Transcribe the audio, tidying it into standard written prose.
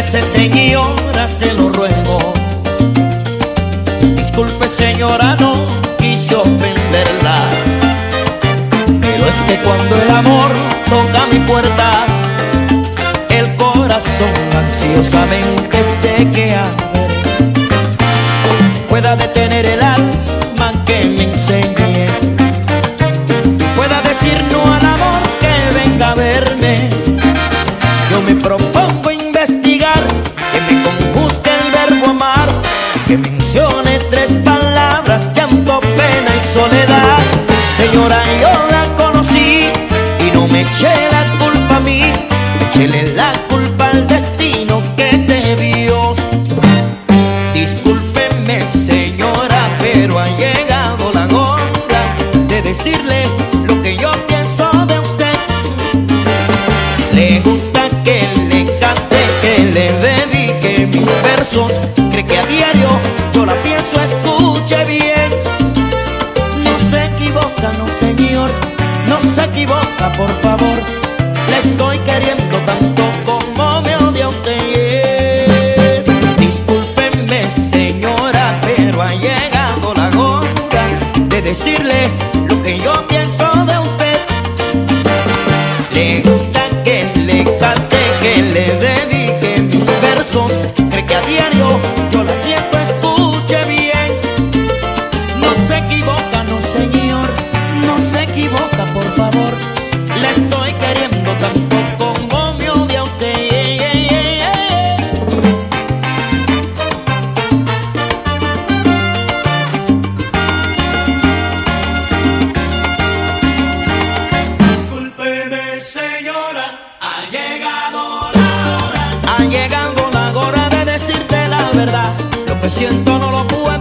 hace, señora, se lo ruego. Disculpe, señora, no quise ofenderla, pero es que cuando el amor toca mi puerta, el corazón ansiosamente se queda. Pueda detener el alma que me enseñe, pueda decir no al amor que venga a verme. Yo me propongo investigar, que me conjuzgue el verbo amar, que mencione 3 palabras: llanto, pena y soledad. Señora, yo la conocí y no me eché la culpa a mí, échele la culpa al destino que es de Dios. Discúlpeme, señora, pero ha llegado la hora de decirle lo que yo pienso de usted. Le gusta que le cante, que le dedique mis versos, cree que a diario yo la pienso, escuche bien. No se equivoca, no, señor, no se equivoca, por favor. Le estoy queriendo tanto como me odia usted. Discúlpeme, señora, pero ha llegado la hora de decirle lo que yo pienso de usted. Le gusta que le cante, que le dedique mis versos, cree que a diario yo la siento, escuche bien. No se equivoca, no, señor, no se equivoca, por favor. Le estoy queriendo tanto como me odia usted. Discúlpeme, señora, ha llegado la hora. Ha llegado la hora de decirte la verdad. Lo que siento no lo puedo